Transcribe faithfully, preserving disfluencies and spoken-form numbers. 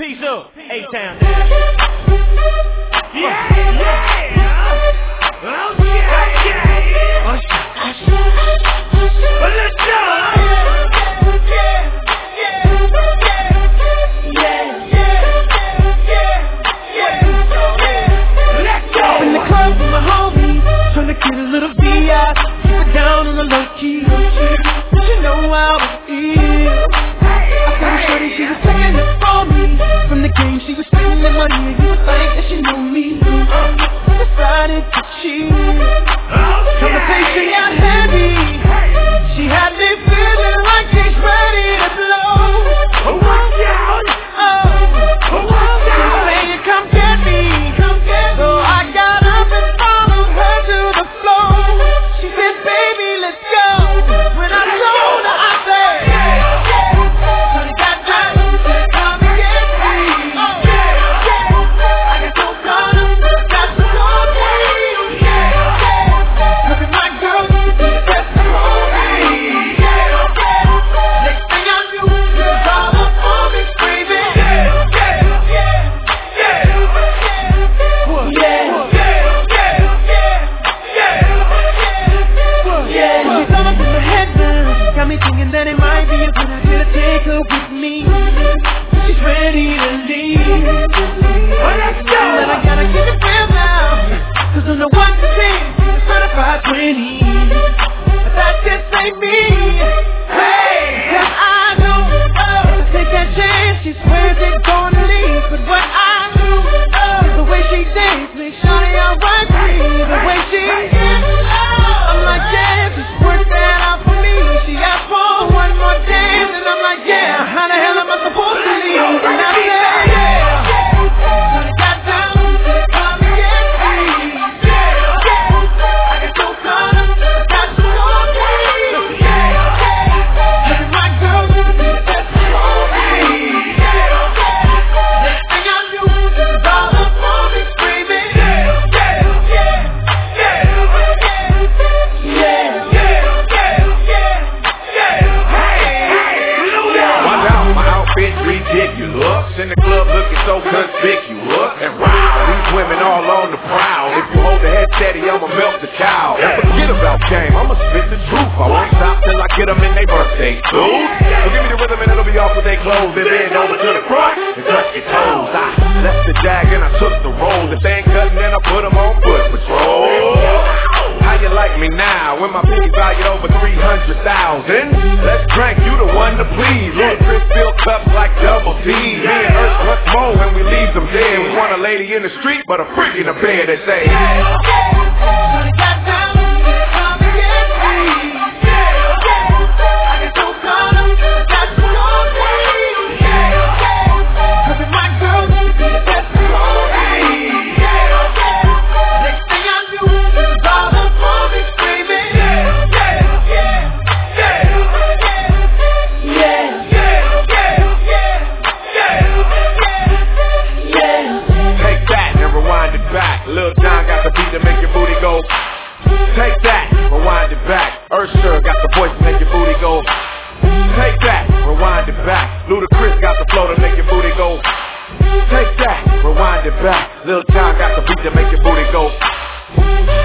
Peace up, A-Town. Yeah, yeah. Okay, okay. Well, let's go. In the club with my homies, tryna get a little V I, keep it down on the low key. But you know how it is. I got a shorty, she was taking it for me. From the game, she was spending the money, and you would think that she knew me. Decided to cheat. Conversation got heavy. She had me feeling like she's ready to blow. Oh, watch out! Oh, watch out! Saying, come get me. So I got up and followed her to the floor. She said, baby, let's go. When I told her, I said, Shorty got time, come and get me. I got so caught up, got so caught up. Look at my girl, she's the best of all me. Next thing I knew, she was all up on me, screaming. Got me thinking that it might be a good idea to take her with me. She's ready to leave. Well, let's go. But I gotta keep it real now, cause on the one to ten, it's certified twenty. But that just ain't me. Hey, cause I know, oh, to take that chance, she swears it's gonna leave. But what I do, oh, is the way she dates me, shawty alright with me. The way she is, oh, I'm like, yeah, just work that out for me. She asked for one more dance, and I'm like, yeah, how the hell am I supposed to leave? And I said, yeah, shawty got down, come and get me. I got so caught up, got so caught up. Look at my girl, she's the best of all me. Next thing I knew, she was all up on me, screaming. Ridiculous, in the club looking so conspicuous. And wow, these women all on the prowl. If you hold the head steady, I'ma melt the cow. And forget about game, I'ma spit the truth. I won't stop till I get them in their birthday suit. So give me the rhythm and it'll be off with their clothes. Then bend over to the front and touch your toes. I left the jag and I took the roll. If they ain't cutting, then I put them on foot patrol. How you like me now when my piggy valued over three hundred thousand? Let's drink, you the one to please. Lord Chris fill cups like double D. Me and Earth once more when we leave them dead. We want a lady in the street, but a freak in the bed that say, Shorty got down, come and get me. I got so caught up, got so caught up. Look at my girl, she's the best of all me. Next thing I knew, she was all up on me, screaming. take that and rewind it back. Lil Jon got the beat to make your booty go. Take that, rewind it back. Usher got the voice to make your booty go. Take that, rewind it back. Ludacris got the flow to make your booty go. Take that, rewind it back. Lil Jon got the beat to make your booty go.